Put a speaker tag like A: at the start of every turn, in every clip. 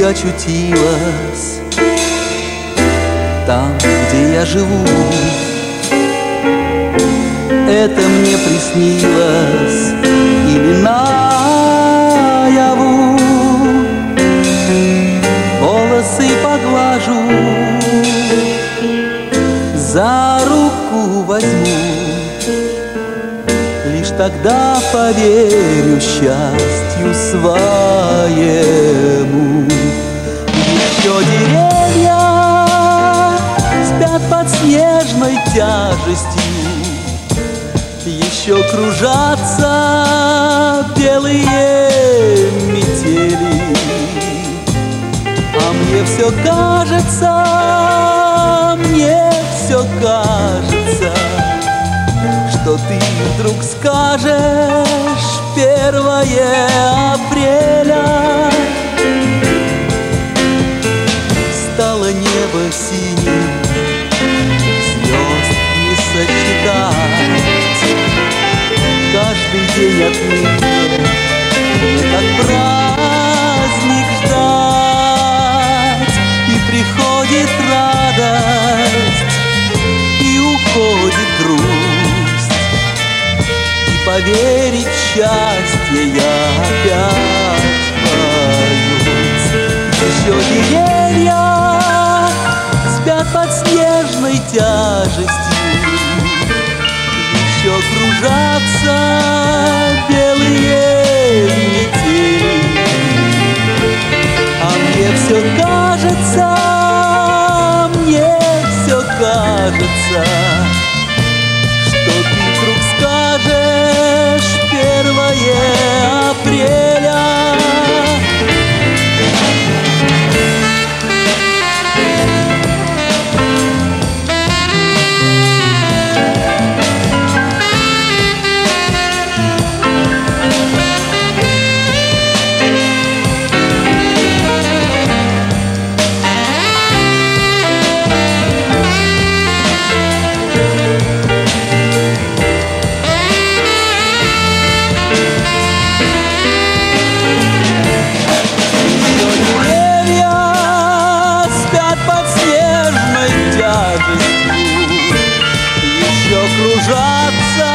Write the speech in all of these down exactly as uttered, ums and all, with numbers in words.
A: очутилась там, где я живу. Это мне приснилось или наяву? Волосы поглажу, за руку возьму, лишь тогда поверю счастью своему. Еще деревья спят под снежной тяжестью, еще кружатся белые метели, а мне все кажется, мне все кажется, что ты вдруг скажешь первое апреля. Стало небо синим, звезд не сосчитать, каждый день отныне мне как праздник ждать. И приходит радость, и уходит грусть, и поверить в счастье я опять боюсь. Еще деревья спят под снежной тяжестью, еще кружатся белые метели, а мне все кажется, мне все кажется, что ты вдруг скажешь первое апреля. Еще кружатся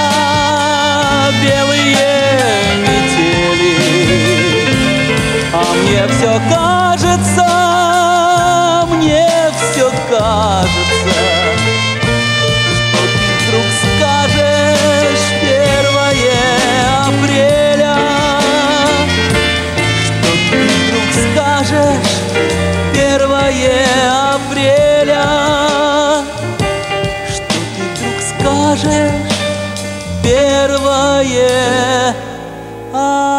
A: белые метели, а мне все кажется, мне все кажется, что ты вдруг скажешь первое апреля, что ты вдруг скажешь первое апреля. Скажешь первое апреля.